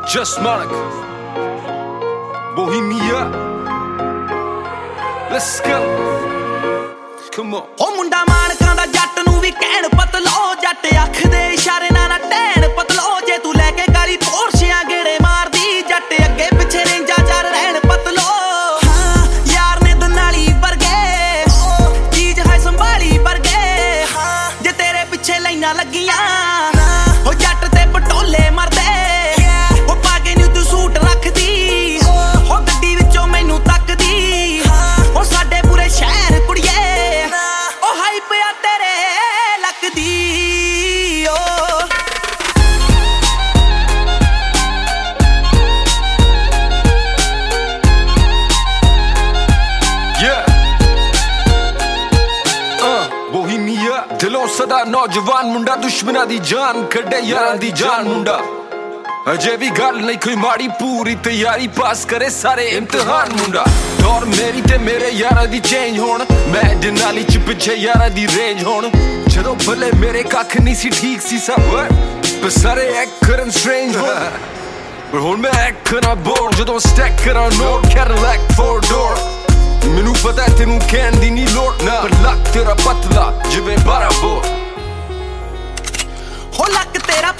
Just Monica, Bohemia. Let's go. Come on. ਉਹ ਮੁੰਡਾ ਮਾਨਕਾਂ ਦਾ ਜੱਟ ਨੂੰ ਵੀ ਕਹਿਣ ਪਤਲੋ ਜੱਟ ਅੱਖ ਦੇ ਇਸ਼ਾਰੇ ਨਾਲ ਟਹਿਣ ਪਤਲੋ ਜੇ ਤੂੰ ਲੈ ਕੇ ਕਾਲੀ ਪੋਰਸ਼ਿਆਂ ਗੇੜੇ ਮਾਰਦੀ ਜੱਟ ਅੱਗੇ ਪਿੱਛੇ ਰੇਂਜਾ ਚਾਰ ਰਹਿਣ ਪਤਲੋ ਹਾਂ ਯਾਰ ਨੇ ਦਨਾਲੀ ਵਰਗੇ ਚੀਜ਼ ਹੈ ਸੰਭਾਲੀ ਵਰਗੇ ਹਾਂ ਜੇ ਤੇਰੇ ਪਿੱਛੇ ਲਾਈਨਾਂ ਲੱਗੀਆਂ ਉਹ ਜੱਟ ਤੇ ਪਟੋਲੇ ਮਰਦੇ ਉਹ ਪਾ ਕੇ ਨੀ ਤੂੰ ਸੂਟ ਰੱਖਦੀ ਉਹ ਗੱਡੀ ਵਿੱਚੋਂ ਮੈਨੂੰ ਤੱਕਦੀ ਉਹ ਸਾਡੇ ਪੂਰੇ ਸ਼ਹਿਰ ਕੁੜੀਏ ਉਹ ਹਾਈ ਪਿਆ ਤੇਰੇ ਲੱਗਦੀ Bohemia ਦਿਲੋਂ ਸਦਾ ਨੌਜਵਾਨ ਮੁੰਡਾ ਦੁਸ਼ਮਣਾਂ ਦੀ ਜਾਨ ਕੱਢੇ ਯਾਰਾਂ ਦੀ ਜਾਨ ਮੁੰਡਾ ਅਜੇ ਵੀ ਗੱਲ ਨਹੀਂ ਕੋਈ ਮਾੜੀ ਪੂਰੀ ਤਿਆਰੀ ਪਾਸ ਕਰੇ ਸਾਰੇ ਇਮਤਿਹਾਨ ਮੁੰਡਾ ਦੌਰ ਮੇਰੀ ਤੇ ਮੇਰੇ ਯਾਰਾਂ ਦੀ ਚੇਂਜ ਹੋਣ ਮੈਂ ਜਨਾਲੀ ਚ ਪਿੱਛੇ ਯਾਰਾਂ ਦੀ ਰੇਂਜ ਹੋਣ ਜਦੋਂ ਭਲੇ ਮੇਰੇ ਕੱਖ ਨਹੀਂ ਸੀ ਠੀਕ ਸੀ ਸਭ ਪਰ ਸਾਰੇ ਐਕਟ ਕਰਨ ਸਟ੍ਰੇਂਜ ਹੋਣ ਪਰ ਹੁਣ ਮੈਂ ਐਕਟ ਕਰਾਂ ਬੋਰ ਜਦੋਂ ਸਟੈਕ ਕਰਾਂ ਨੋਟ ਕੈਡਿਲੈਕ 4 door ਮੈਨੂੰ ਪਤਾ ਤੈਨੂੰ ਕਹਿਣ ਦੀ ਨੀ ਲੋੜ ਨਾ ਪਰ ਲੱਕ ਤੇਰਾ ਪਤਲਾ ਜਿਵੇਂ 12 ਬੋਰ ਹੋ ਲੱਕ ਤੇਰਾ